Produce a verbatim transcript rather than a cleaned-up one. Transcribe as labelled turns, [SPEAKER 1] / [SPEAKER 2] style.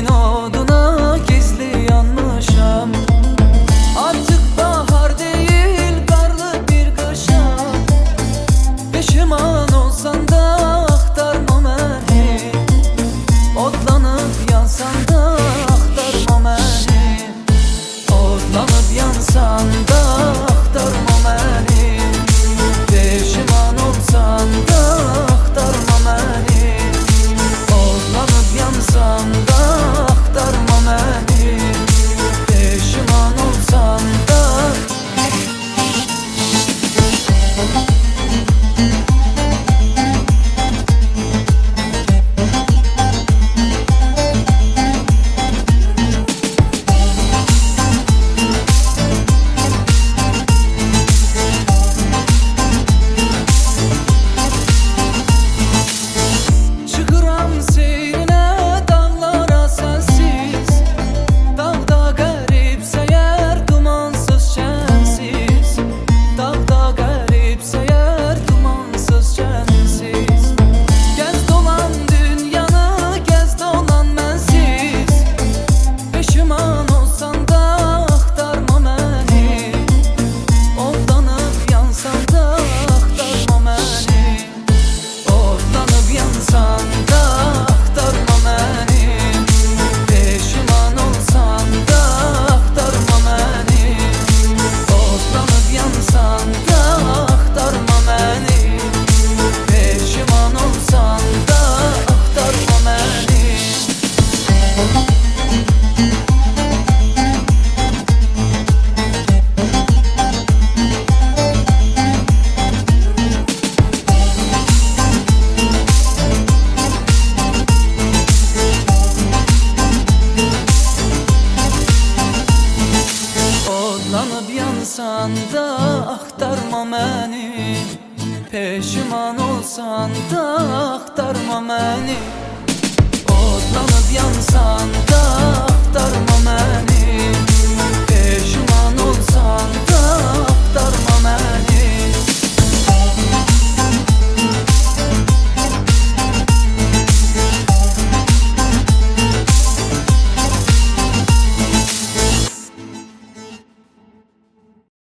[SPEAKER 1] oduna gizli yanmışam. Artık bahar değil karlı bir kışa. Peşiman olsan da aktarma beni. Otlanıp yansan da aktarma beni. Otlanıp yansan da aktarma beni. Peşiman olsan da aktarma beni. Otlanıp yansan da aktarma beni. Peşiman olsan da. Otlanıp yansan da aktarma beni. Peşiman olsan da aktarma beni. Otlanıp yansan